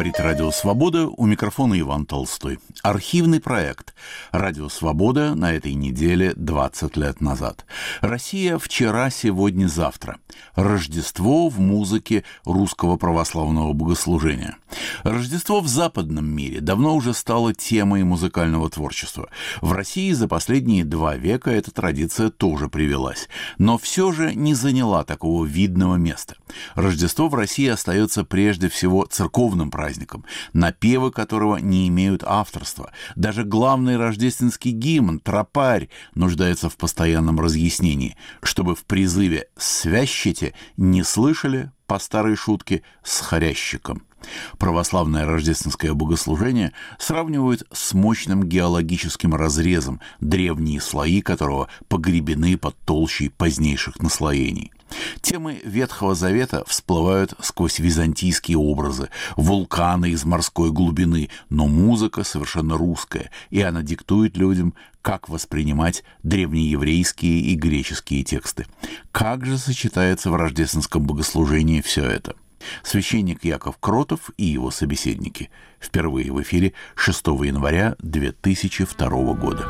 Говорит Радио Свобода, у микрофона Иван Толстой. Архивный проект «Радио Свобода» на этой неделе 20 лет назад. Россия вчера, сегодня, завтра. Рождество в музыке русского православного богослужения. Рождество в западном мире давно уже стало темой музыкального творчества. В России за последние 2 века эта традиция тоже привелась, но все же не заняла такого видного места. Рождество в России остается прежде всего церковным праздником, напевы которого не имеют авторства. Даже главный рождественский гимн «Тропарь» нуждается в постоянном разъяснении, чтобы в призыве «свящите» не слышали, по старой шутке, с хорящиком. Православное рождественское богослужение сравнивают с мощным геологическим разрезом, древние слои которого погребены под толщей позднейших наслоений. Темы Ветхого Завета всплывают сквозь византийские образы, вулканы из морской глубины, но музыка совершенно русская, и она диктует людям, как воспринимать древнееврейские и греческие тексты. Как же сочетается в рождественском богослужении все это? Священник Яков Кротов и его собеседники. Впервые в эфире 6 января 2002 года.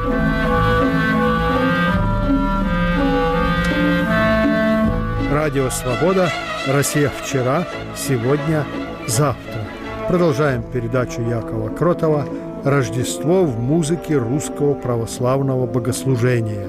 Радио «Свобода», Россия вчера, сегодня, завтра. Продолжаем передачу Якова Кротова «Рождество в музыке русского православного богослужения».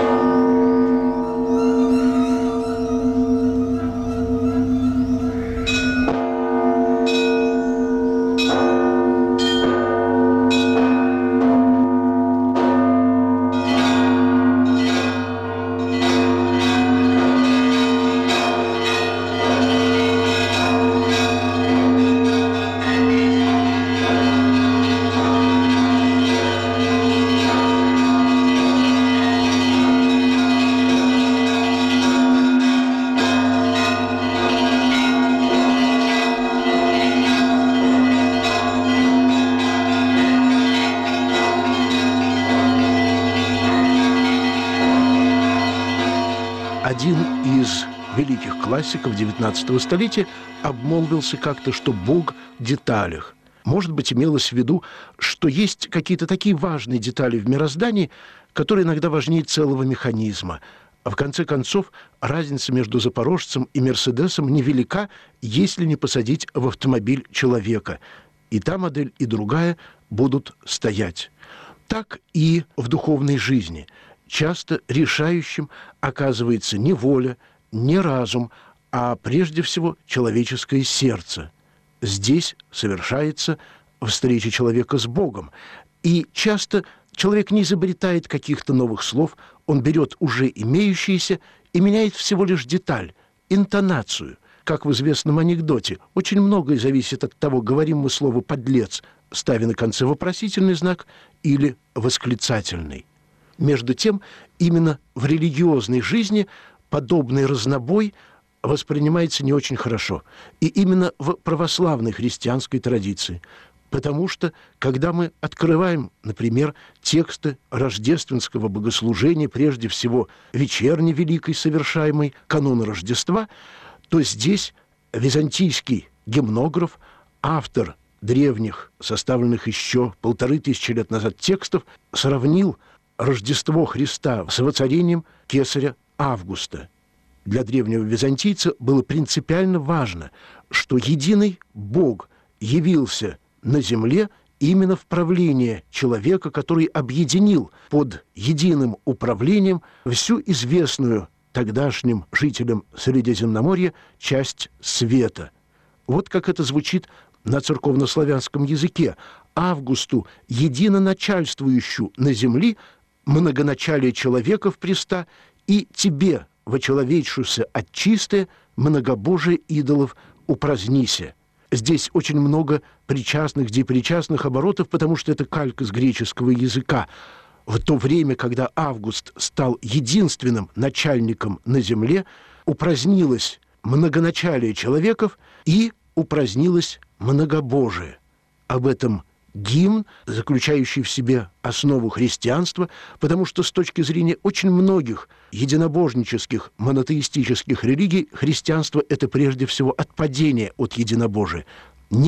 Один из великих классиков XIX столетия обмолвился как-то, что Бог в деталях. Может быть, имелось в виду, что есть какие-то такие важные детали в мироздании, которые иногда важнее целого механизма. А в конце концов, разница между «Запорожцем» и «Мерседесом» невелика, если не посадить в автомобиль человека. И та модель, и другая будут стоять. Так и в духовной жизни. Часто решающим оказывается не воля, не разум, а прежде всего человеческое сердце. Здесь совершается встреча человека с Богом. И часто человек не изобретает каких-то новых слов, он берет уже имеющиеся и меняет всего лишь деталь, интонацию. Как в известном анекдоте, очень многое зависит от того, говорим мы слово «подлец», ставя на конце вопросительный знак или восклицательный. Между тем, именно в религиозной жизни подобный разнобой воспринимается не очень хорошо. И именно в православной христианской традиции. Потому что, когда мы открываем, например, тексты рождественского богослужения, прежде всего вечерней великой совершаемой канона Рождества, то здесь византийский гимнограф, автор древних, составленных еще 1500 лет назад текстов, сравнил Рождество Христа с воцарением кесаря Августа. Для древнего византийца было принципиально важно, что единый Бог явился на земле именно в правлении человека, который объединил под единым управлением всю известную тогдашним жителям Средиземноморья часть света. Вот как это звучит на церковнославянском языке. Августу, единоначальствующую на земле, многоначалие человека в преста, и тебе, вочеловечшуся от чистое, многобожие идолов упразднися. Здесь очень много причастных, депричастных оборотов, потому что это калька с греческого языка. В то время, когда Август стал единственным начальником на земле, упразднилось многоначалие человеков и упразднилось многобожие. Об этом гимн, заключающий в себе основу христианства, потому что с точки зрения очень многих единобожнических, монотеистических религий, христианство – это прежде всего отпадение от единобожия. Нет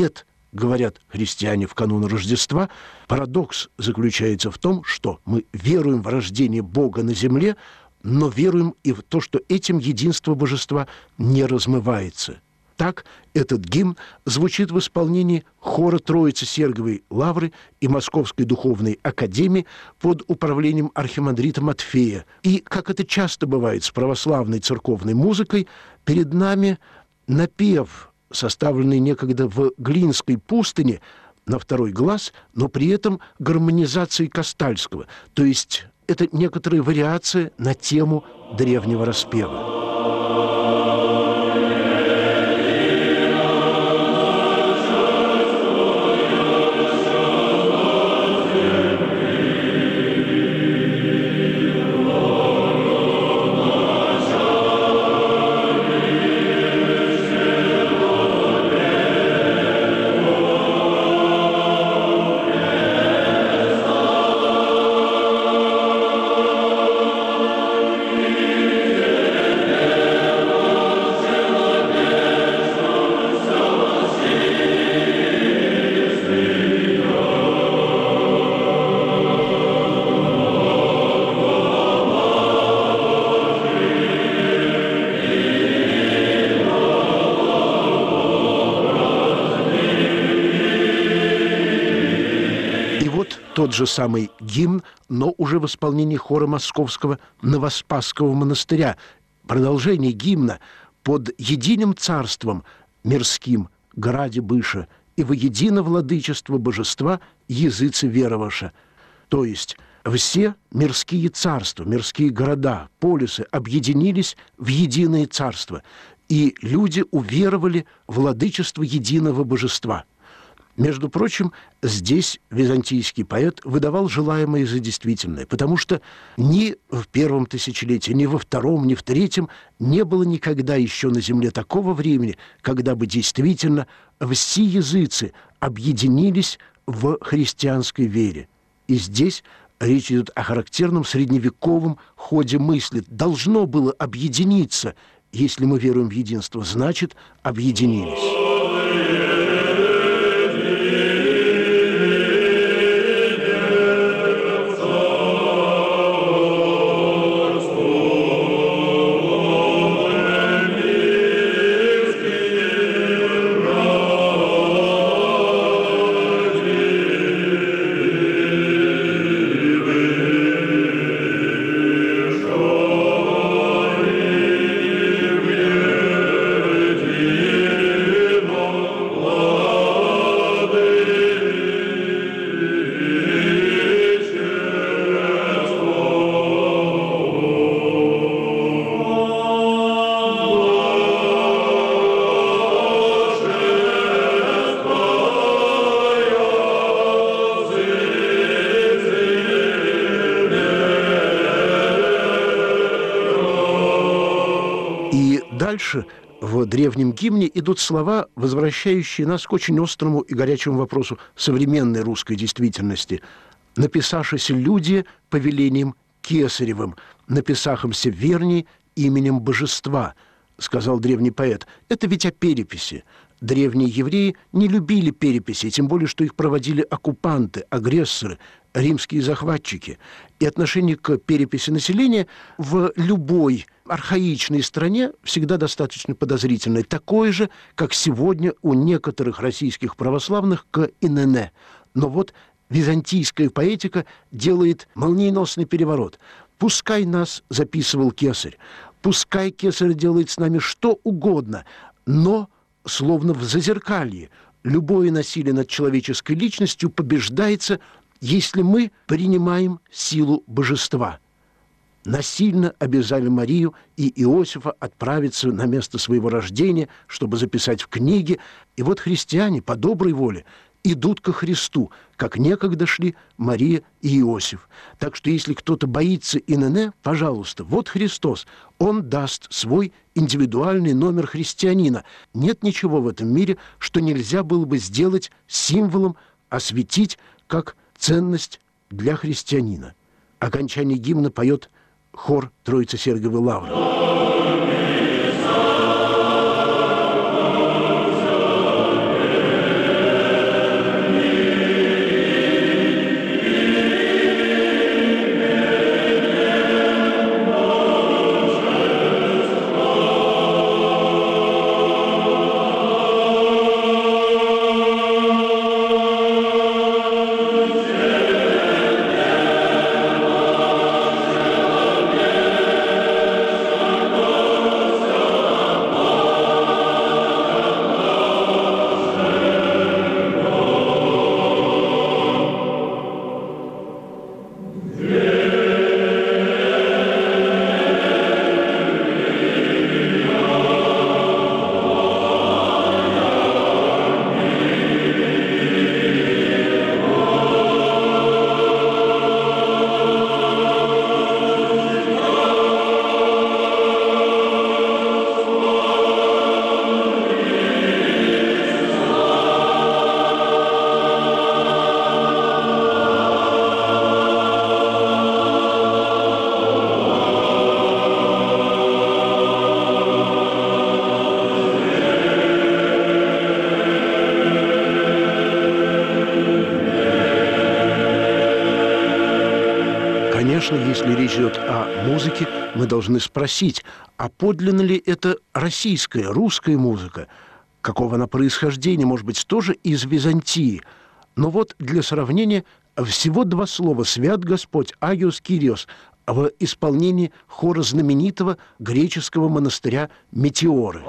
говорят христиане в канун Рождества, парадокс заключается в том, что мы веруем в рождение Бога на земле, но веруем и в то, что этим единство божества не размывается. Так этот гимн звучит в исполнении хора Троицы Серговой Лавры и Московской Духовной Академии под управлением архимандрита Матфея. И, как это часто бывает с православной церковной музыкой, перед нами напев, составленный некогда в Глинской пустыне на второй глаз, но при этом гармонизацией Кастальского, то есть это некоторые вариации на тему древнего распева. Тот же самый гимн, но уже в исполнении хора Московского Новоспасского монастыря. Продолжение гимна «Под единым царством мирским граде быша и во едино владычество божества языцы вероваша». То есть все мирские царства, мирские города, полисы объединились в единое царство, и люди уверовали в владычество единого божества. Между прочим, здесь византийский поэт выдавал желаемое за действительное, потому что ни в первом тысячелетии, ни во втором, ни в третьем не было никогда еще на земле такого времени, когда бы действительно все языцы объединились в христианской вере. И здесь речь идет о характерном средневековом ходе мысли. Должно было объединиться. Если мы веруем в единство, значит, объединились. Дальше в древнем гимне идут слова, возвращающие нас к очень острому и горячему вопросу современной русской действительности. «Написашися люди повелением кесаревым, написахомся верней именем божества», сказал древний поэт. Это ведь о переписи. Древние евреи не любили переписи, тем более, что их проводили оккупанты, агрессоры, римские захватчики. И отношение к переписи населения в любой архаичной стране всегда достаточно подозрительное. Такое же, как сегодня у некоторых российских православных к ИНН. Но вот византийская поэтика делает молниеносный переворот. Пускай нас записывал кесарь, пускай кесарь делает с нами что угодно, но словно в зазеркалье любое насилие над человеческой личностью побеждается, если мы принимаем силу божества. Насильно обязали Марию и Иосифа отправиться на место своего рождения, чтобы записать в книге. И вот христиане по доброй воле идут ко Христу, как некогда шли Мария и Иосиф. Так что если кто-то боится ИНН, пожалуйста, вот Христос, Он даст свой индивидуальный номер христианина. Нет ничего в этом мире, что нельзя было бы сделать символом, осветить как ценность для христианина. Окончание гимна поет хор Троицы Серговой Лавры. конечно, если речь идет о музыке, мы должны спросить, а подлинно ли это российская, русская музыка? Какого она происхождения? Может быть, тоже из Византии? Но вот для сравнения всего два слова «Свят Господь», «Агиос Кириос» в исполнении хора знаменитого греческого монастыря Метеоры.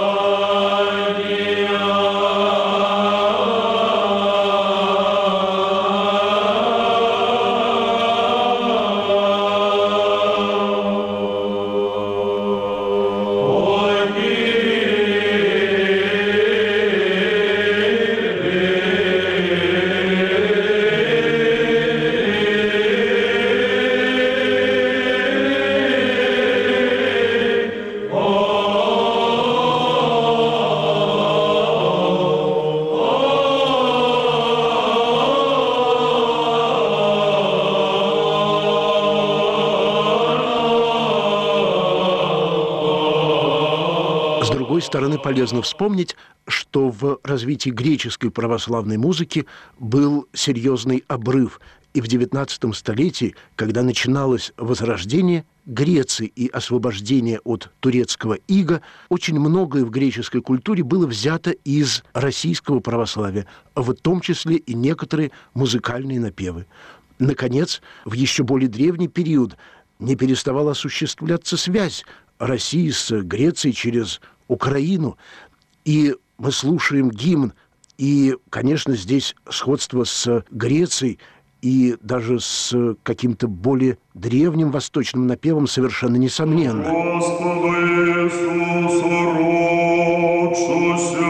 С другой стороны, полезно вспомнить, что в развитии греческой православной музыки был серьезный обрыв. И в XIX столетии, когда начиналось возрождение Греции и освобождение от турецкого ига, очень многое в греческой культуре было взято из российского православия, в том числе и некоторые музыкальные напевы. Наконец, в еще более древний период не переставала осуществляться связь России с Грецией через Украину. И мы слушаем гимн, и, конечно, здесь сходство с Грецией и даже с каким-то более древним восточным напевом совершенно несомненно. Господу Иисусу родшуся.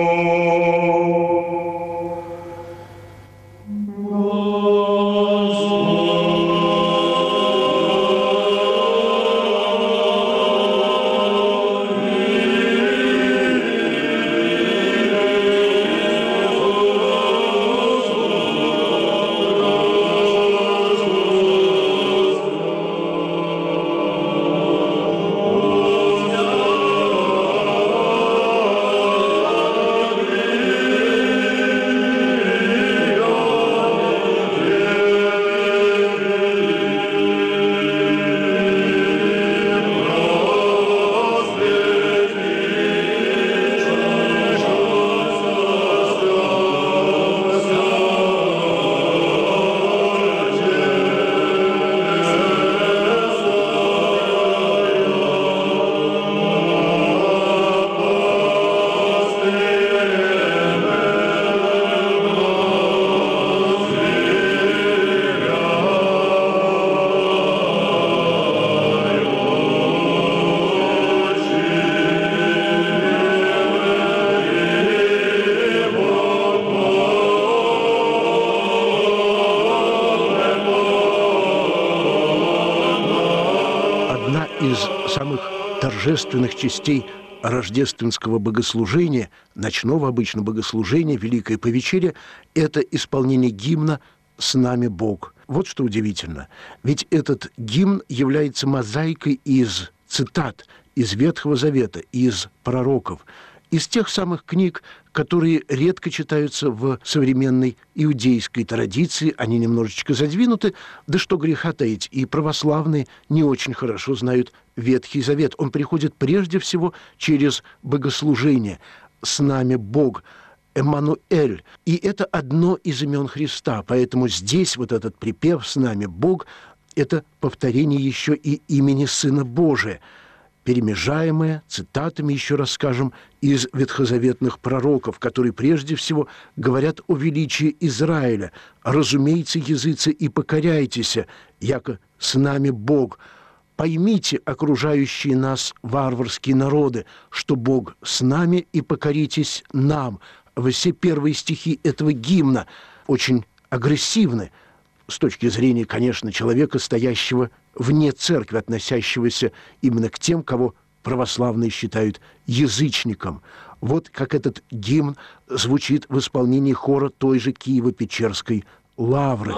Торжественных частей рождественского богослужения, ночного обычно богослужения, Великое Повечерие, это исполнение гимна «С нами Бог». Вот что удивительно. Ведь этот гимн является мозаикой из цитат из Ветхого Завета, из пророков, из тех самых книг, которые редко читаются в современной иудейской традиции, они немножечко задвинуты, да что греха таить, и православные не очень хорошо знают Ветхий Завет. Он приходит прежде всего через богослужение. «С нами Бог», Эммануэль. И это одно из имен Христа. Поэтому здесь вот этот припев «С нами Бог» – это повторение еще и имени Сына Божия, перемежаемое цитатами, еще раз скажем, из ветхозаветных пророков, которые прежде всего говорят о величии Израиля. «Разумейте, языцы, и покоряйтесь, яко с нами Бог. Поймите, окружающие нас варварские народы, что Бог с нами, и покоритесь нам». Все первые стихи этого гимна очень агрессивны с точки зрения, конечно, человека, стоящего вне церкви, относящегося именно к тем, кого православные считают язычником. Вот как этот гимн звучит в исполнении хора той же Киево-Печерской лавры.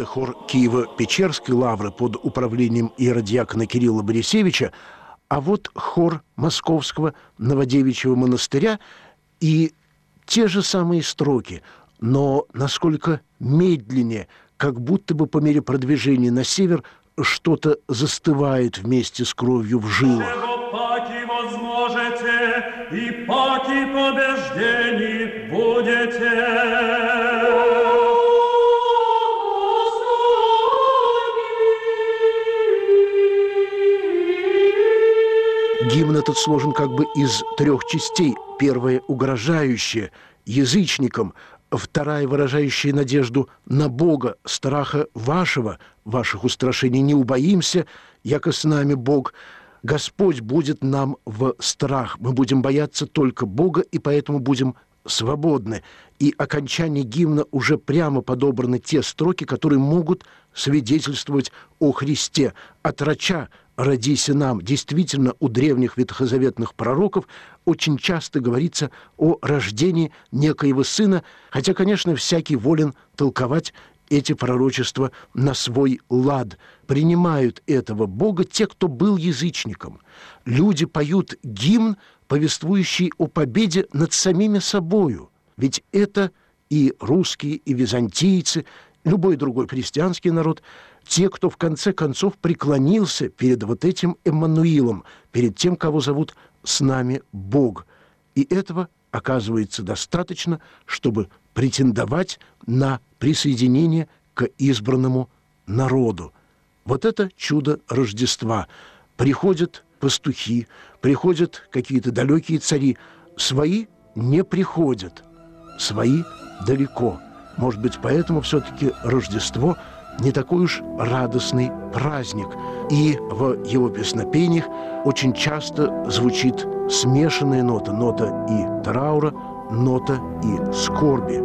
хор Киево-Печерской лавры под управлением иеродиакона Кирилла Борисевича, а вот хор Московского Новодевичьего монастыря и те же самые строки, но насколько медленнее, как будто бы по мере продвижения на север что-то застывает вместе с кровью в жилах. И паки побеждений будете. Гимн этот сложен как бы из 3 частей. Первая – угрожающая язычникам, вторая – выражающая надежду на Бога, страха вашего, ваших устрашений не убоимся, яко с нами Бог. Господь будет нам в страх. Мы будем бояться только Бога, и поэтому будем свободны. И окончание гимна уже прямо подобраны те строки, которые могут свидетельствовать о Христе. «Отроча, родися нам». Действительно, у древних ветхозаветных пророков очень часто говорится о рождении некоего сына, хотя, конечно, всякий волен толковать эти пророчества на свой лад. Принимают этого Бога те, кто был язычником. Люди поют гимн, повествующий о победе над самими собою. Ведь это и русские, и византийцы, любой другой христианский народ, те, кто в конце концов преклонился перед вот этим Эммануилом, перед тем, кого зовут «с нами Бог». И этого оказывается достаточно, чтобы претендовать на присоединение к избранному народу. Вот это чудо Рождества. Приходят пастухи, приходят какие-то далекие цари. Свои не приходят, свои далеко. Может быть, поэтому все-таки Рождество не такой уж радостный праздник. И в его песнопениях очень часто звучит смешанная нота. Нота и траура, нота и скорби.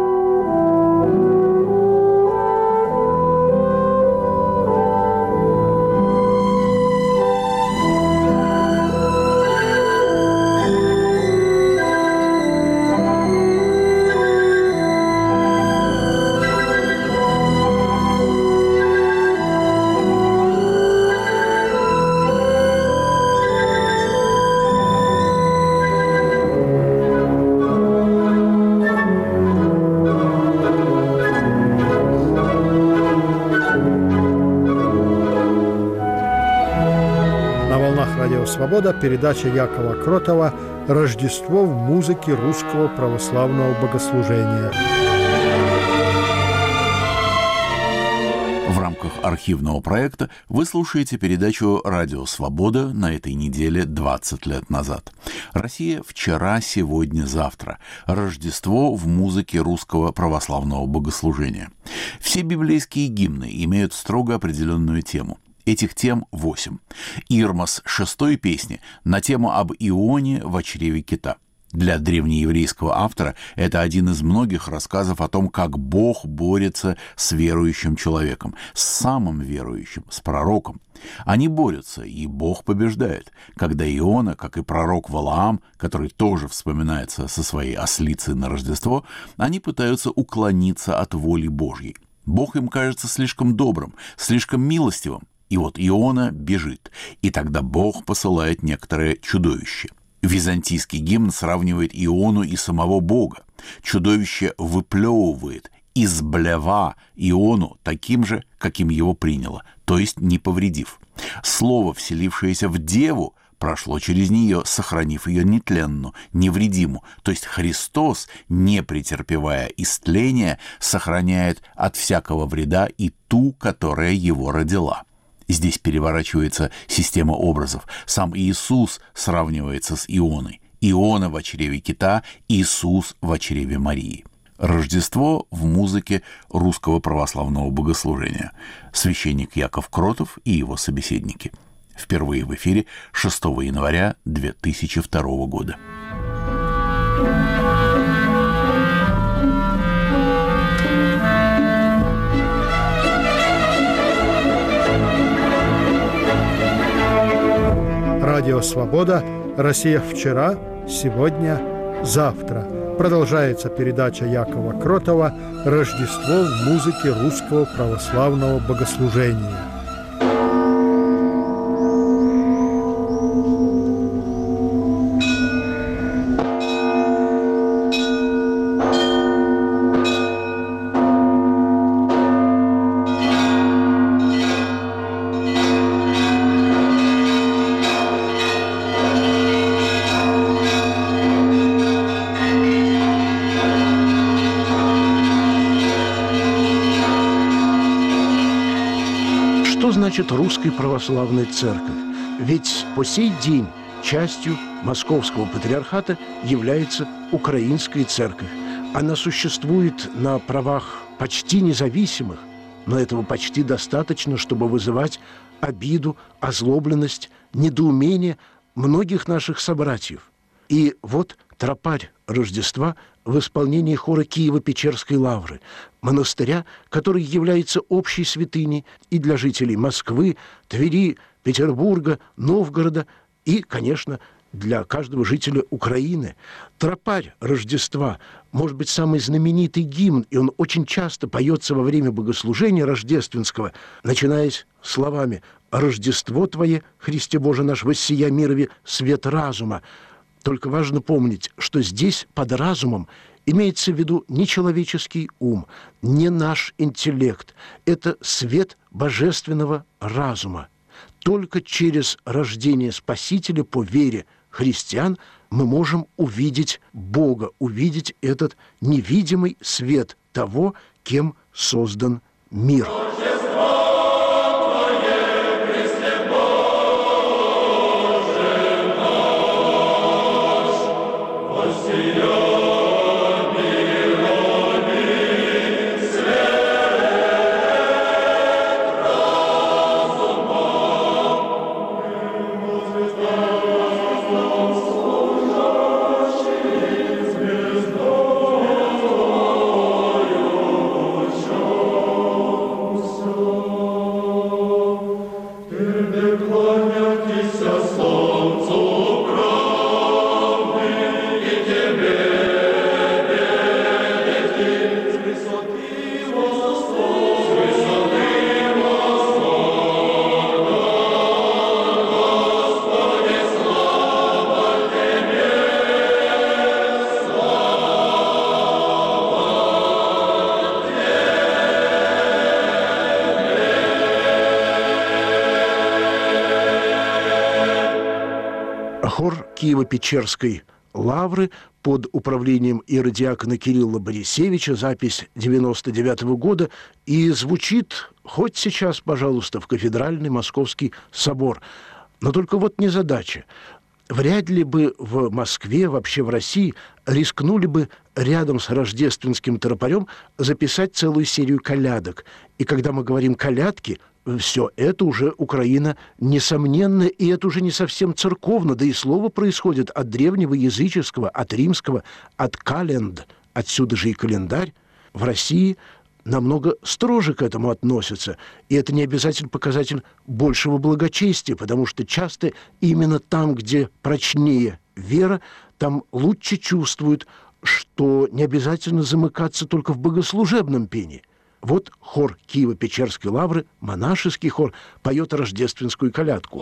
«Свобода», передача Якова Кротова «Рождество в музыке русского православного богослужения». В рамках архивного проекта вы слушаете передачу «Радио Свобода» на этой неделе 20 лет назад. Россия вчера, сегодня, завтра. Рождество в музыке русского православного богослужения. Все библейские гимны имеют строго определенную тему. Этих тем 8. Ирмос 6 песни на тему об Ионе в чреве кита. Для древнееврейского автора это один из многих рассказов о том, как Бог борется с верующим человеком, с самым верующим, с пророком. Они борются, и Бог побеждает, когда Иона, как и пророк Валаам, который тоже вспоминается со своей ослицей на Рождество, они пытаются уклониться от воли Божьей. Бог им кажется слишком добрым, слишком милостивым. И вот Иона бежит, и тогда Бог посылает некоторое чудовище. Византийский гимн сравнивает Иону и самого Бога. Чудовище выплевывает из блева Иону таким же, каким его приняло, то есть не повредив. Слово, вселившееся в деву, прошло через нее, сохранив ее нетленную, невредимую. То есть Христос, не претерпевая истления, сохраняет от всякого вреда и ту, которая его родила. Здесь переворачивается система образов. Сам Иисус сравнивается с Ионой. Иона в чреве кита, Иисус в чреве Марии. Рождество в музыке русского православного богослужения. Священник Яков Кротов и его собеседники. Впервые в эфире 6 января 2002 года. Радио «Свобода», Россия вчера, сегодня, завтра. Продолжается передача Якова Кротова «Рождество в музыке русского православного богослужения». Что значит русская православная церковь? Ведь по сей день частью Московского патриархата является Украинская церковь. Она существует на правах почти независимых, но этого почти достаточно, чтобы вызывать обиду, озлобленность, недоумение многих наших собратьев. И вот тропарь Рождества в исполнении хора Киево-Печерской лавры, монастыря, который является общей святыней и для жителей Москвы, Твери, Петербурга, Новгорода и, конечно, для каждого жителя Украины. Тропарь Рождества, может быть, самый знаменитый гимн, и он очень часто поется во время богослужения рождественского, начинаясь словами «Рождество Твое, Христе Боже наш, воссия мирове свет разума». Только важно помнить, что здесь под разумом имеется в виду не человеческий ум, не наш интеллект. Это свет божественного разума. Только через рождение Спасителя по вере христиан мы можем увидеть Бога, увидеть этот невидимый свет того, кем создан мир. Хор Киево-Печерской лавры под управлением иеродиакона Кирилла Борисевича, запись 99-го года, и звучит хоть сейчас, пожалуйста, в кафедральный Московский собор. Но только вот незадача. Вряд ли бы в Москве, вообще в России, рискнули бы рядом с рождественским тропарем записать целую серию колядок. И когда мы говорим «колядки», все это уже Украина несомненно, и это уже не совсем церковно, да и слово происходит от древнего языческого, от римского, от календ, отсюда же и календарь. В России намного строже к этому относятся, и это не обязательно показатель большего благочестия, потому что часто именно там, где прочнее вера, там лучше чувствуют, что не обязательно замыкаться только в богослужебном пении. Вот хор Киево-Печерской лавры, монашеский хор, поет рождественскую колядку.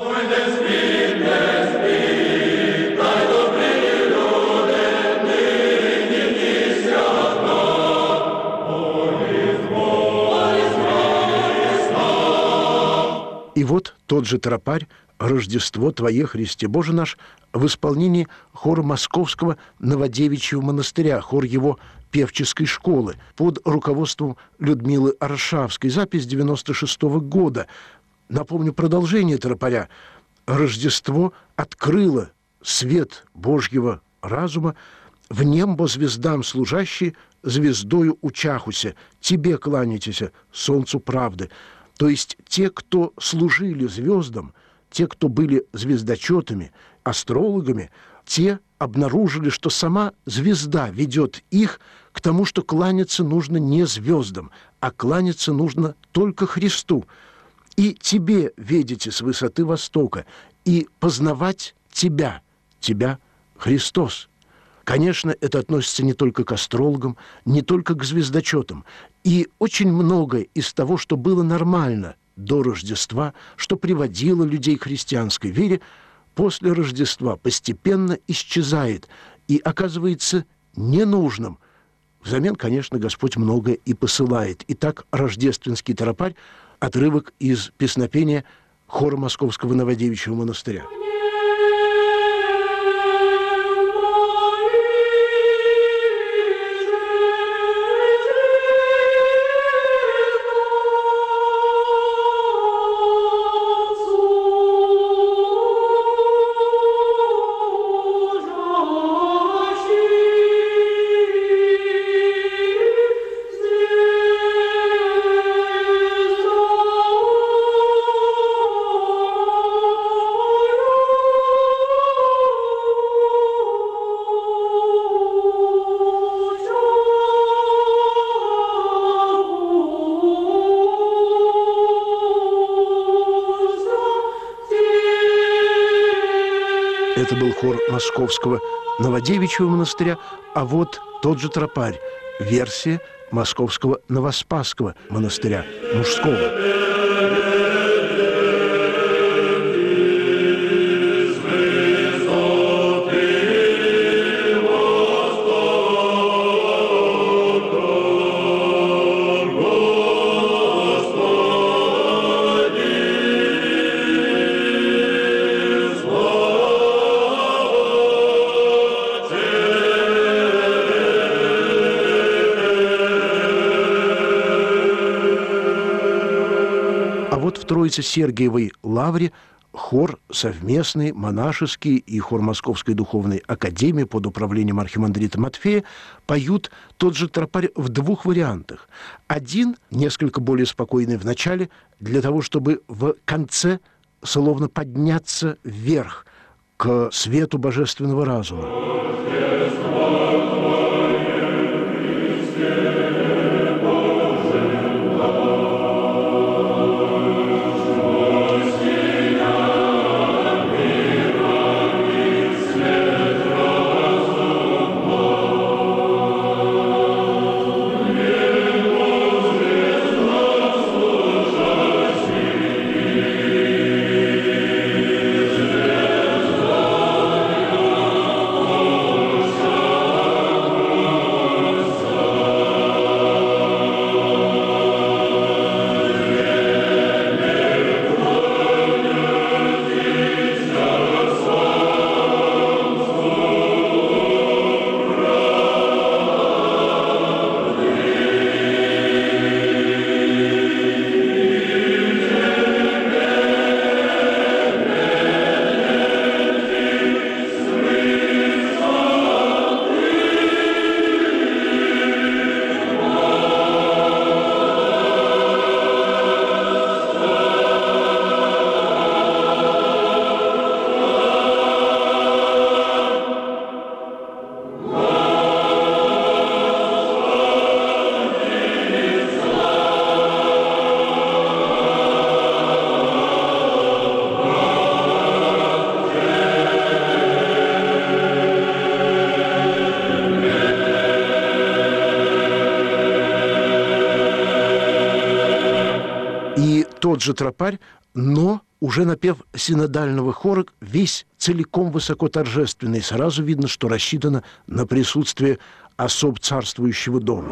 И вот тот же тропарь «Рождество Твое, Христе Боже наш» в исполнении хора Московского Новодевичьего монастыря, хор его певческой школы под руководством Людмилы Аршавской, запись 96-го года. Напомню продолжение тропаря. «Рождество открыло свет Божьего разума, в небо звездам служащие, звездою учахуся, тебе кланяйтеся, солнцу правды». То есть те, кто служили звездам, те, кто были звездочетами, астрологами, те обнаружили, что сама звезда ведет их к тому, что кланяться нужно не звездам, а кланяться нужно только Христу. И тебе, видите, с высоты востока, и познавать тебя, Христос. Конечно, это относится не только к астрологам, не только к звездочетам. И очень многое из того, что было нормально до Рождества, что приводило людей к христианской вере, после Рождества постепенно исчезает и оказывается ненужным. Взамен, конечно, Господь многое и посылает. Итак, рождественский тропарь, отрывок из песнопения хора Московского Новодевичьего монастыря. Это был хор Московского Новодевичьего монастыря, а вот тот же тропарь, версия Московского Новоспасского монастыря, мужского. В Троице-Сергиевой лавре хор совместный, монашеский и хор Московской духовной академии под управлением архимандрита Матфея поют тот же тропарь в двух вариантах. Один, несколько более спокойный в начале, для того, чтобы в конце словно подняться вверх к свету божественного разума. Тот же тропарь, но уже напев синодального хора, весь целиком высокоторжественный. Сразу видно, что рассчитано на присутствие особ царствующего дома.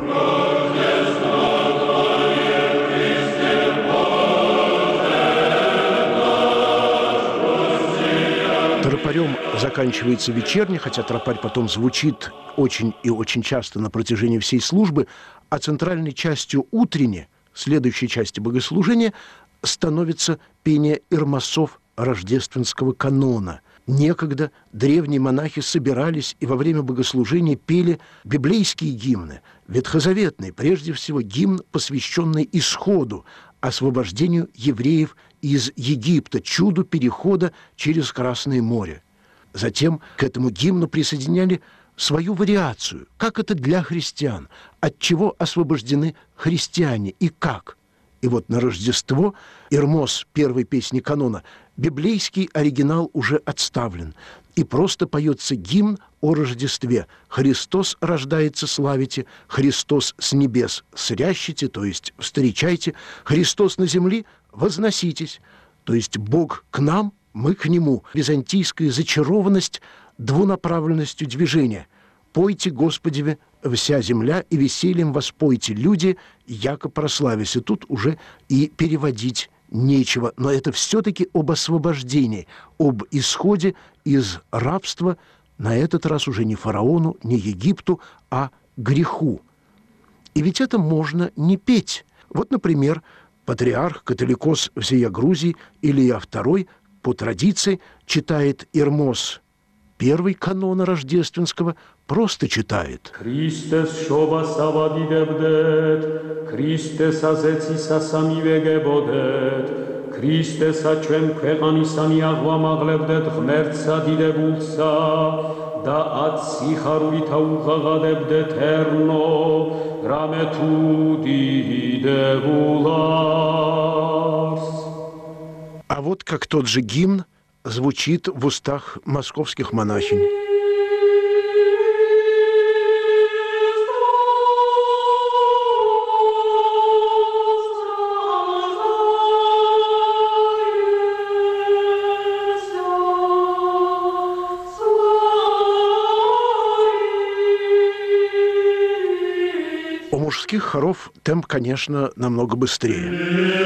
Тропарем заканчивается вечерня, хотя тропарь потом звучит очень и очень часто на протяжении всей службы, а центральной частью утренней, следующей части богослужения, становится пение ирмасов рождественского канона. Некогда древние монахи собирались и во время богослужения пели библейские гимны, ветхозаветные, прежде всего гимн, посвященный исходу, освобождению евреев из Египта, чуду перехода через Красное море. Затем к этому гимну присоединяли свою вариацию, как это для христиан, от чего освобождены христиане и как. И вот на Рождество Ирмос первой песни канона, библейский оригинал уже отставлен. и просто поется гимн о Рождестве. «Христос рождается, славите, Христос с небес срящите», то есть встречайте, «Христос на земле возноситесь», то есть Бог к нам, мы к Нему. Византийская зачарованность двунаправленностью движения. «Пойте Господеве вся земля, и весельем воспойте люди, яко прославися». Тут уже и переводить нечего, но это все-таки об освобождении, об исходе из рабства, на этот раз уже не фараону, не Египту, а греху. И ведь это можно не петь. Вот, например, патриарх, католикос всея Грузии Илья II по традиции читает Ирмос первый канона рождественского, просто читает. Христос шоба савадидебдет, Христос азециса самивегебодет, Христос ачем квеганисани агвамаглебдет гмерца дидебулса, да атси харуита угагадебдет эрно, рамету дидебуларс. А вот как тот же гимн звучит в устах московских монахинь. У мужских хоров темп, конечно, намного быстрее.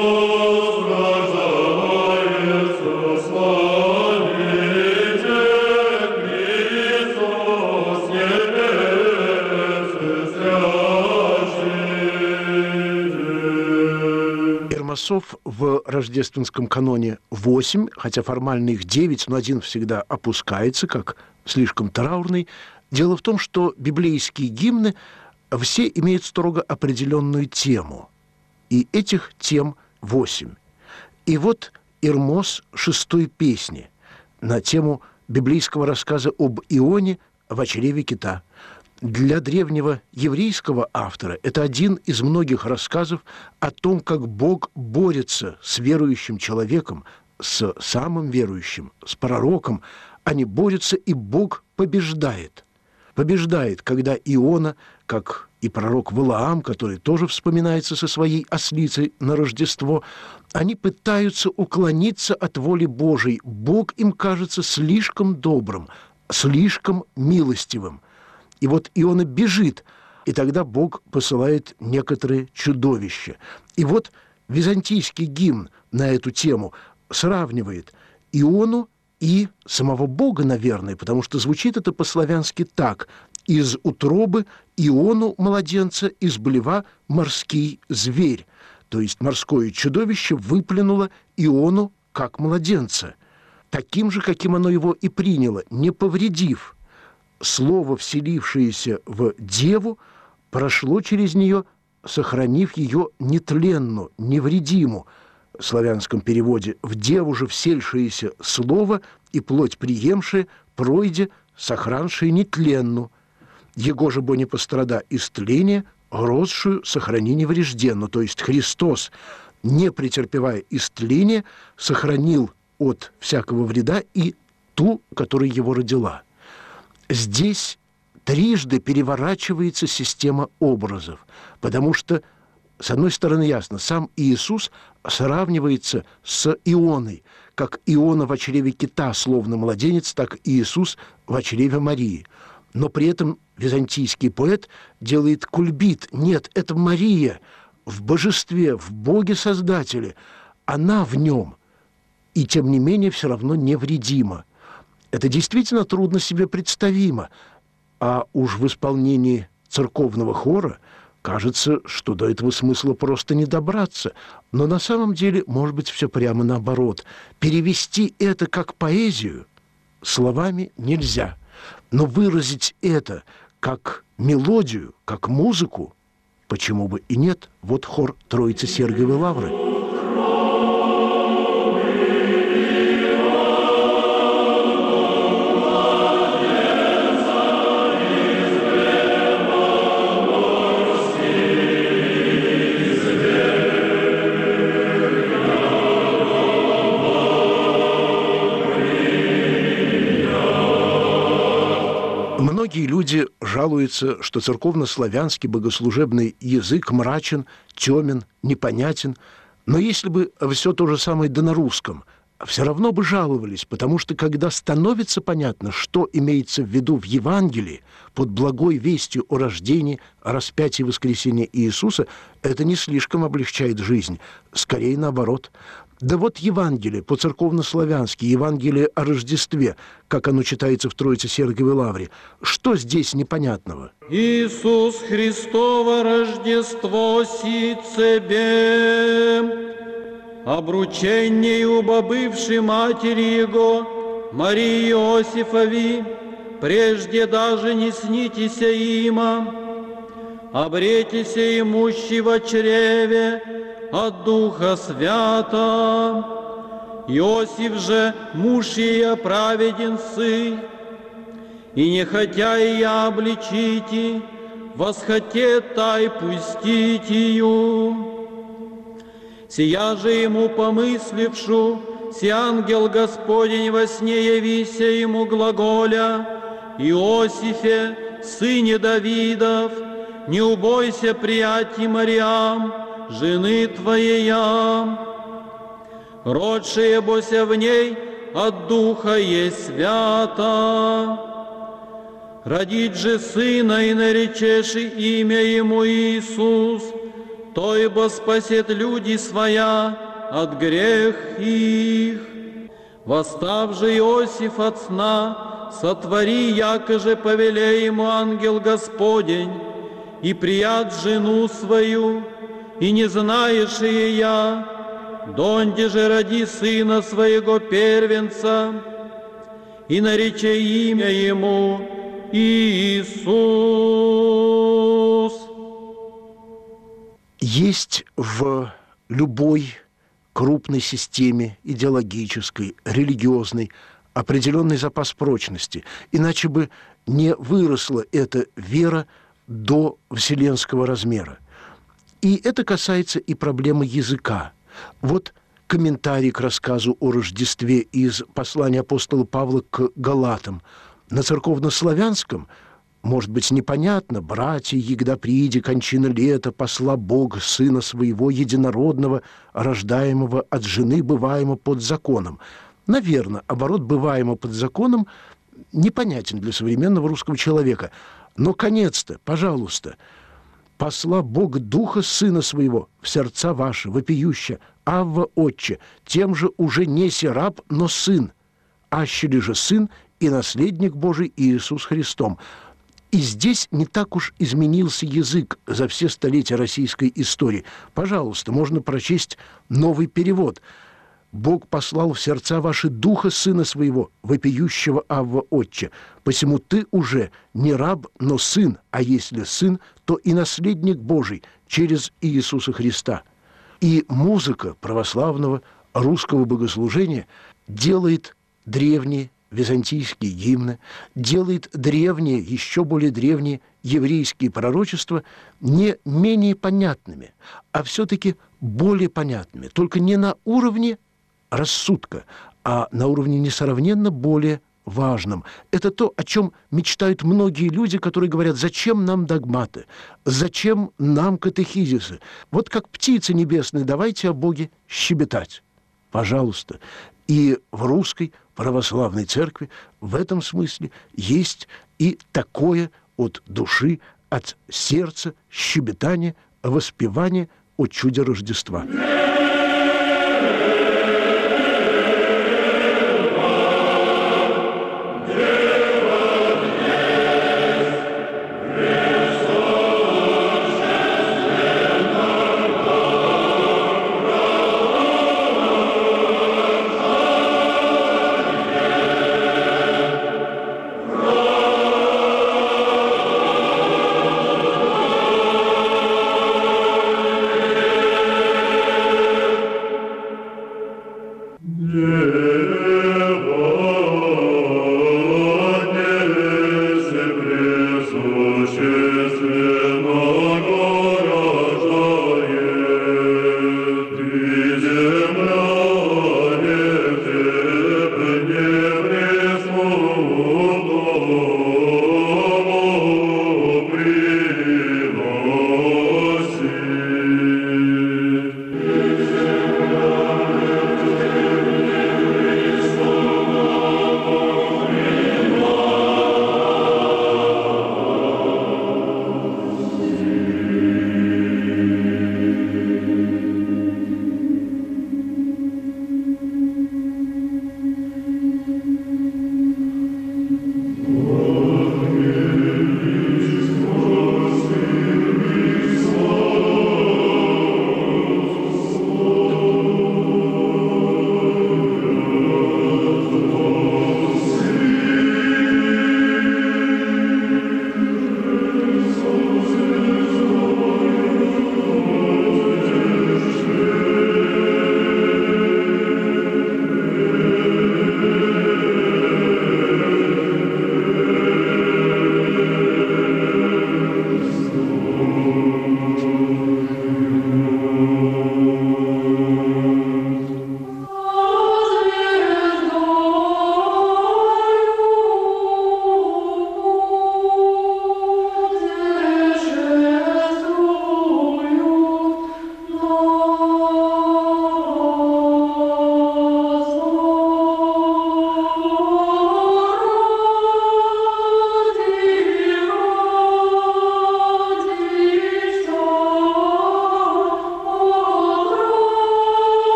Ирмосов в рождественском каноне 8, хотя формально их 9, но один всегда опускается, как слишком траурный. Дело в том, что библейские гимны все имеют строго определенную тему, и этих тем 8. И вот Ирмос 6-й песни на тему библейского рассказа об Ионе в чреве кита. Для древнего еврейского автора это один из многих рассказов о том, как Бог борется с верующим человеком, с самым верующим, с пророком. Они борются, и Бог побеждает. Побеждает, когда Иона, как и пророк Валаам, который тоже вспоминается со своей ослицей на Рождество, они пытаются уклониться от воли Божией. Бог им кажется слишком добрым, слишком милостивым. И вот Иона бежит, и тогда Бог посылает некоторые чудовища. И вот византийский гимн на эту тему сравнивает Иону и самого Бога, наверное, потому что звучит это по-славянски так: «Из утробы Иону, младенца, изблева морский зверь». То есть морское чудовище выплюнуло Иону как младенца, таким же, каким оно его и приняло, не повредив. Слово, вселившееся в деву, прошло через нее, сохранив ее нетленну, невредиму. В славянском переводе «в деву же всельшееся слово и плоть приемшее, пройде, сохраншее нетленну. Его же бо не пострада истления, росшую сохрани неврежденну». То есть Христос, не претерпевая истления, сохранил от всякого вреда и ту, которая его родила. Здесь трижды переворачивается система образов, потому что, с одной стороны, ясно, сам Иисус сравнивается с Ионой, как Иона в чреве кита, словно младенец, так и Иисус в чреве Марии. Но при этом византийский поэт делает кульбит. Нет, это Мария в божестве, в Боге-Создателе. Она в нем, и тем не менее все равно невредима. Это действительно трудно себе представимо. А уж в исполнении церковного хора кажется, что до этого смысла просто не добраться. Но на самом деле, может быть, все прямо наоборот. Перевести это как поэзию словами нельзя. Но выразить это как мелодию, как музыку, почему бы и нет? Вот хор Троицы Сергиевой Лавры. Многие люди жалуются, что церковно-славянский богослужебный язык мрачен, темен, непонятен. Но если бы все то же самое да на русском, все равно бы жаловались, потому что когда становится понятно, что имеется в виду в Евангелии под благой вестью о рождении, о распятии и воскресении Иисуса, это не слишком облегчает жизнь, скорее наоборот. Да вот Евангелие по-церковно-славянски, Евангелие о Рождестве, как оно читается в Троице-Сергиевой лавре, что здесь непонятного? Иисус Христово Рождество си цебе, обручению бывшей матери Его, Марии Иосифови, прежде даже не снитеся има, обретися имущего чреве от Духа Свята. Иосиф же, муж ее, праведен сын, и не хотя ее обличите, восхотет тай пустить ее. Сия же ему помыслившу, си ангел Господень во сне явися ему глаголя: Иосифе, сыне Давидов, не убойся приятий Мариам, жены твоея, родшее бося в ней от Духа есть свято. Родить же сына и наречеши имя ему Иисус, то ибо спасет люди своя от грех их. Восстав же Иосиф от сна, сотвори, яко же повелей ему ангел Господень, и прият жену свою, и не знаешь я, донде же роди сына своего первенца, и нарече имя ему Иисус. Есть в любой крупной системе идеологической, религиозной определенный запас прочности, иначе бы не выросла эта вера до вселенского размера. И это касается и проблемы языка. Вот комментарий к рассказу о Рождестве из послания апостола Павла к Галатам. На церковнославянском, может быть, непонятно: «Братья, егда прииди кончина лета, посла Бог Сына Своего Единородного, рождаемого от жены, бываемо под законом». Наверное, оборот «бываемо под законом» непонятен для современного русского человека. Но конец-то, пожалуйста: «Посла Бог Духа Сына Своего в сердца ваши, вопиюще, Авва, Отче, тем же уже не раб, но сын, ащели же сын и наследник Божий Иисус Христом». И здесь не так уж изменился язык за все столетия российской истории. Пожалуйста, можно прочесть новый перевод. «Бог послал в сердца ваши Духа Сына Своего, вопиющего Авва, Отче. Посему ты уже не раб, но сын, а если сын, то и наследник Божий через Иисуса Христа». И музыка православного русского богослужения делает древние византийские гимны, делает древние, еще более древние еврейские пророчества не менее понятными, а все-таки более понятными, только не на уровне рассудка, а на уровне несравненно более важном. Это то, о чем мечтают многие люди, которые говорят: зачем нам догматы, зачем нам катехизисы? Вот как птицы небесные, давайте о Боге щебетать. Пожалуйста. И в русской православной церкви в этом смысле есть и такое от души, от сердца щебетание, воспевание о чуде Рождества.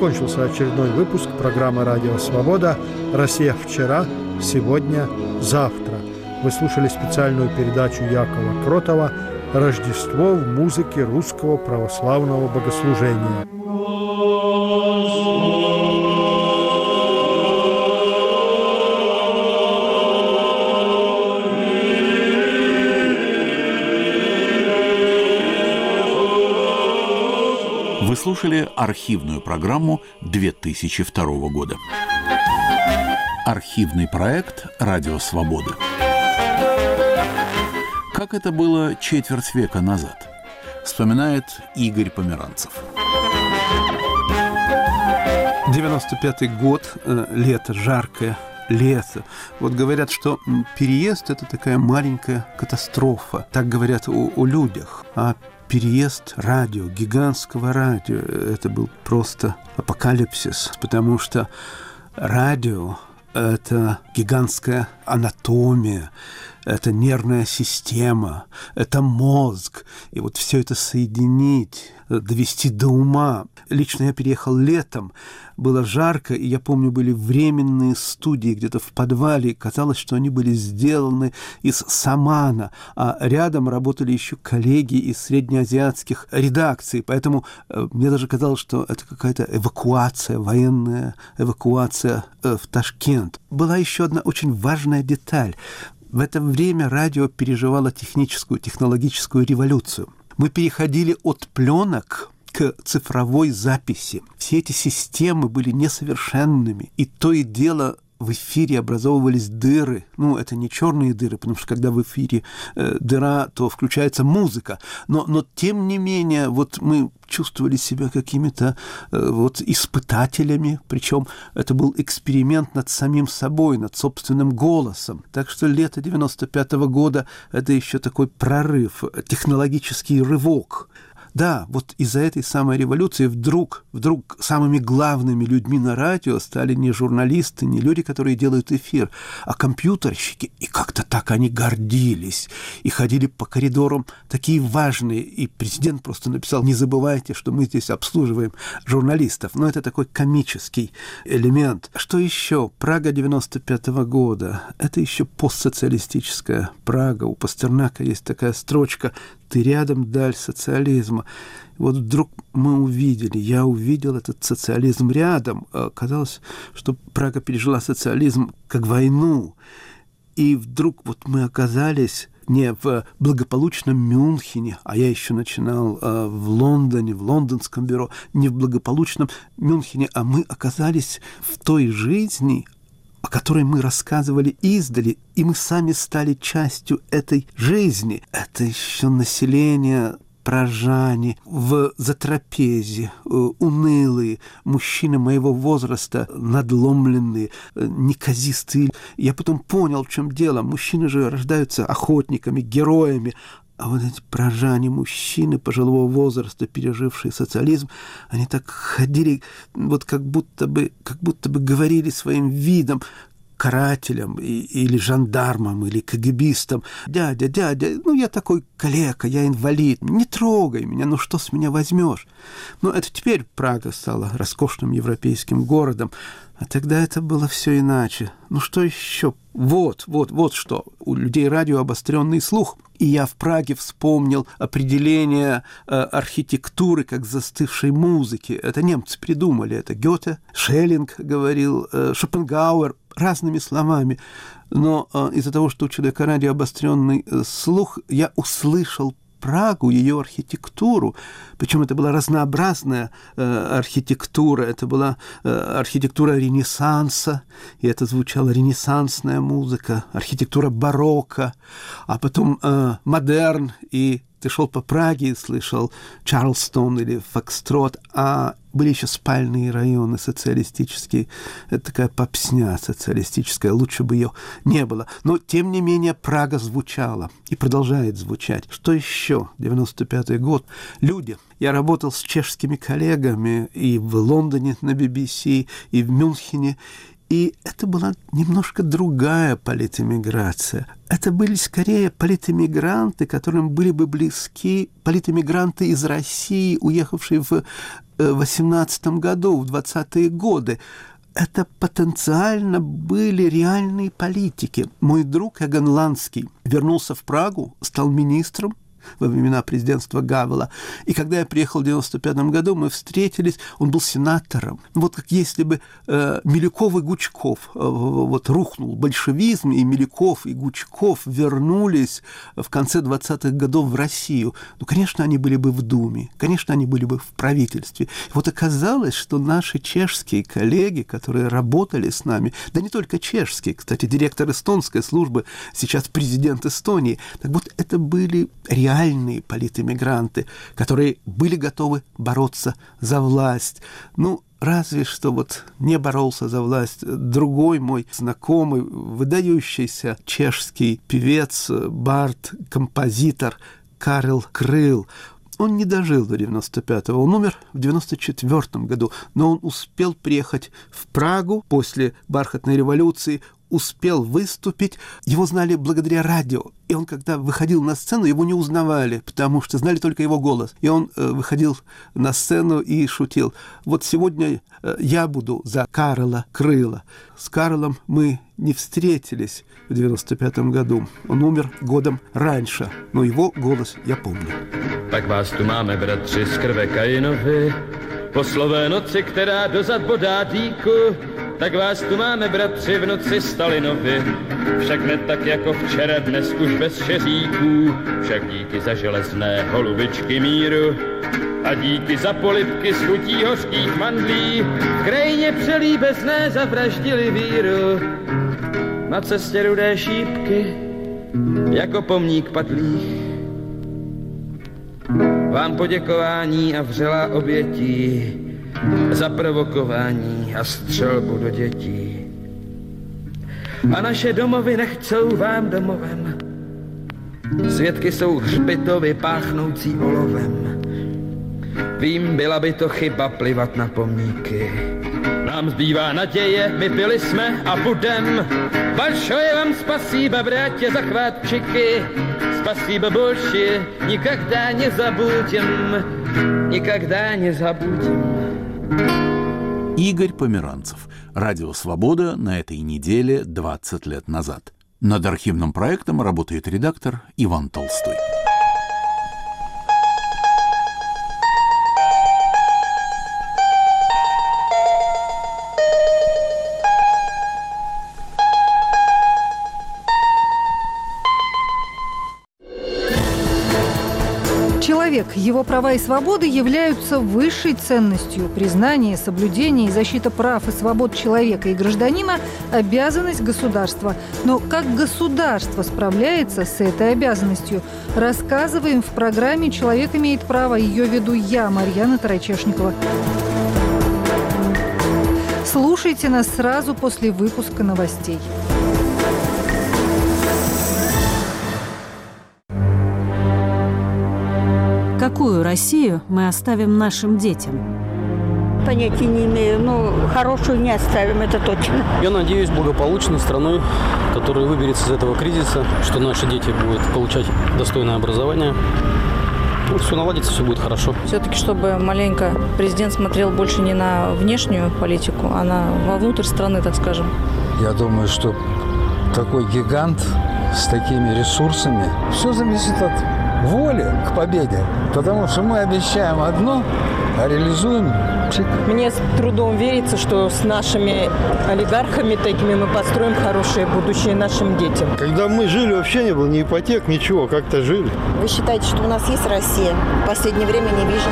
Закончился очередной выпуск программы «Радио Свобода. Россия вчера, сегодня, завтра». Вы слушали специальную передачу Якова Кротова «Рождество в музыке русского православного богослужения». Вы слушали архивную программу 2002 года. Архивный проект «Радио Свобода». Как это было четверть века назад, вспоминает Игорь Померанцев. 95-й год, лето, жаркое лето. Вот говорят, что переезд – это такая маленькая катастрофа. Так говорят о людях. А переезд радио, гигантского радио, это был просто апокалипсис, потому что радио – это гигантская анатомия, это нервная система, это мозг. И вот все это соединить, довести до ума. Лично я переехал летом, было жарко, и я помню, были временные студии где-то в подвале. Казалось, что они были сделаны из самана, а рядом работали еще коллеги из среднеазиатских редакций. Поэтому мне даже казалось, что это какая-то эвакуация, военная эвакуация в Ташкент. Была еще одна очень важная деталь. В это время радио переживало технологическую революцию. Мы переходили от пленок к цифровой записи. Все эти системы были несовершенными, и то и дело в эфире образовывались дыры. Ну, это не черные дыры, потому что когда в эфире дыра, то включается музыка. Но тем не менее, вот мы чувствовали себя какими-то испытателями, причем это был эксперимент над самим собой, над собственным голосом. Так что лето 95-го года – это еще такой прорыв, технологический рывок. Да, вот из-за этой самой революции вдруг самыми главными людьми на радио стали не журналисты, не люди, которые делают эфир, а компьютерщики. И как-то так они гордились. И ходили по коридорам такие важные. И президент просто написал: не забывайте, что мы здесь обслуживаем журналистов. Но это такой комический элемент. Что еще? Прага 95-го года. Это еще постсоциалистическая Прага. У Пастернака есть такая строчка: «Ты рядом, даль социализма». Вот вдруг я увидел этот социализм рядом. Казалось, что Прага пережила социализм как войну. И вдруг вот мы оказались не в благополучном Мюнхене, а я еще начинал в Лондоне, в лондонском бюро, не в благополучном Мюнхене, а мы оказались в той жизни, о которой мы рассказывали издали, и мы сами стали частью этой жизни. Это еще население пражане, в затрапезе, унылые, мужчины моего возраста, надломленные, неказистые. Я потом понял, в чем дело. Мужчины же рождаются охотниками, героями, а вот эти пражане, мужчины пожилого возраста, пережившие социализм, они так ходили, вот как будто бы говорили своим видом карателям или жандармам, или КГБистам: дядя, я такой калека, я инвалид, не трогай меня, что с меня возьмешь? Это теперь Прага стала роскошным европейским городом, а тогда это было все иначе. Что еще? Вот что. У людей радио обостренный слух. И я в Праге вспомнил определение архитектуры как застывшей музыки. Это немцы придумали. Это Гёте, Шеллинг говорил, Шопенгауэр, разными словами. Но из-за того, что у человека радио обостренный слух, я услышал Прагу, ее архитектуру. Причем это была разнообразная архитектура. Это была архитектура Ренессанса, и это звучала ренессансная музыка, архитектура барокко, а потом модерн. И ты шел по Праге и слышал Чарльстон или Фокстрот, а были еще спальные районы социалистические. Это такая попсня социалистическая, лучше бы ее не было. Но, тем не менее, Прага звучала и продолжает звучать. Что еще? 95-й год. Люди. Я работал с чешскими коллегами и в Лондоне на BBC, и в Мюнхене. И это была немножко другая политэмиграция. Это были скорее политэмигранты, которым были бы близки политэмигранты из России, уехавшие в 18 году, в 20-е годы. Это потенциально были реальные политики. Мой друг Эгон Ланский вернулся в Прагу, стал министром во времена президентства Гавела. И когда я приехал в 1995 году, мы встретились, он был сенатором. Вот как если бы Милюков и Гучков, вот рухнул большевизм, и Милюков и Гучков вернулись в конце 20-х годов в Россию. Ну, конечно, они были бы в Думе, конечно, они были бы в правительстве. И вот оказалось, что наши чешские коллеги, которые работали с нами, да не только чешские, кстати, директор эстонской службы, сейчас президент Эстонии, так вот это были реальные политэмигранты, которые были готовы бороться за власть. Ну, разве что вот не боролся за власть другой мой знакомый, выдающийся чешский певец, бард, композитор Карел Крыл. Он не дожил до 95-го, он умер в 94-м году, но он успел приехать в Прагу после бархатной революции, успел выступить, его знали благодаря радио. И он, когда выходил на сцену, его не узнавали, потому что знали только его голос. И он выходил на сцену и шутил. Вот сегодня я буду за Карела Крыла. С Карлом мы не встретились в 95-м году. Он умер годом раньше, но его голос я помню. Tak vás tu máme, bratři, z krve Kainovi, po slové noci, která dozad bodá dýku. Tak vás tu máme, bratři, v noci Stalinovi, však ne tak jako včera, dnes už bez šeříků, však díky za železné holubičky míru a díky za polibky z chutí hořkých mandlí, v krajině přelíbezné zavraždili víru. Na cestě rudé šípky, jako pomník padlých, vám poděkování a vřelá obětí za provokování a střelbu do dětí. A naše domovy nechcou vám domovem. Svědky jsou hřbitovy páchnoucí olovem. Vím, byla by to chyba plivat na pomníky. Nám zbývá naděje, my byli jsme a budem. Большое вам спасибо, братья захватчики. Спасибо большое, никогда не забудем. Никогда не забудем. Игорь Померанцев. Радио «Свобода» на этой неделе 20 лет назад. Над архивным проектом работает редактор Иван Толстой. Человек, его права и свободы являются высшей ценностью. Признание, соблюдение и защита прав и свобод человека и гражданина – обязанность государства. Но как государство справляется с этой обязанностью? Рассказываем в программе «Человек имеет право». Ее веду я, Марьяна Тарачешникова. Слушайте нас сразу после выпуска новостей. Какую Россию мы оставим нашим детям? Понятия не имею, но хорошую не оставим, это точно. Я надеюсь, благополучной страной, которая выберется из этого кризиса, что наши дети будут получать достойное образование. Ну, все наладится, все будет хорошо. Все-таки, чтобы маленько президент смотрел больше не на внешнюю политику, а вовнутрь страны, так скажем. Я думаю, что такой гигант с такими ресурсами, все зависит от воли к победе. Потому что мы обещаем одно, а реализуем чик. Мне с трудом верится, что с нашими олигархами такими мы построим хорошее будущее нашим детям. Когда мы жили, вообще не было ни ипотек, ничего, как-то жили. Вы считаете, что у нас есть Россия? В последнее время не вижу.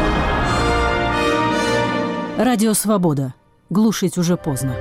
Радио «Свобода». Глушить уже поздно.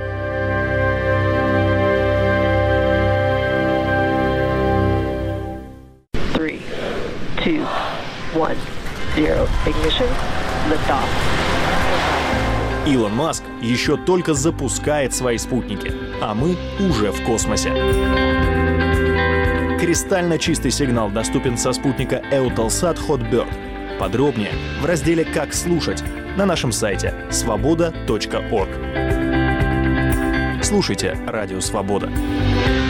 Илон Маск еще только запускает свои спутники, а мы уже в космосе. Кристально чистый сигнал доступен со спутника Eutelsat Hotbird. Подробнее в разделе «Как слушать» на нашем сайте svoboda.org. Слушайте «Радио Свобода».